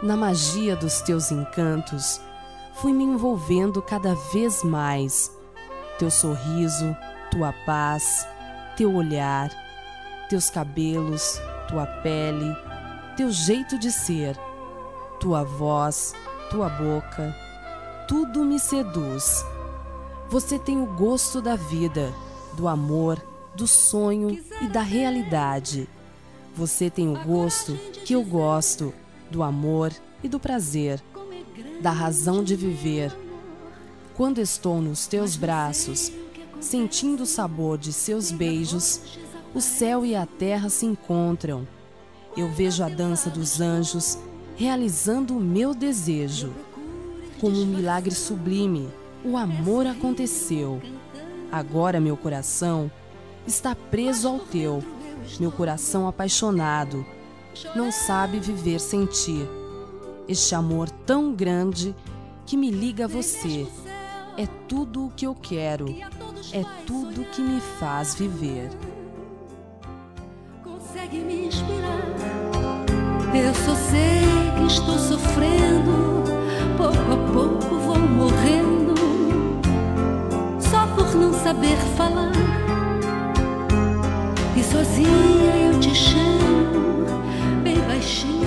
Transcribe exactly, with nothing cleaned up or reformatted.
Na magia dos teus encantos, fui me envolvendo cada vez mais. Teu sorriso, tua paz, teu olhar, teus cabelos, tua pele, teu jeito de ser, tua voz, tua boca, tudo me seduz. Você tem o gosto da vida, do amor, do sonho e da realidade. Você tem o gosto que eu gosto, do amor e do prazer, da razão de viver. Quando estou nos teus braços, sentindo o sabor de seus beijos, o céu e a terra se encontram. Eu vejo a dança dos anjos realizando o meu desejo. Como um milagre sublime, o amor aconteceu. Agora meu coração está preso ao teu, meu coração apaixonado. Não sabe viver sem ti. Este amor tão grande que me liga a você. É tudo o que eu quero. É tudo que me faz viver. Consegue me inspirar? Eu só sei que estou sofrendo. Pouco a pouco vou morrendo. Só por não saber falar. E sozinha eu te chamo bem baixinho.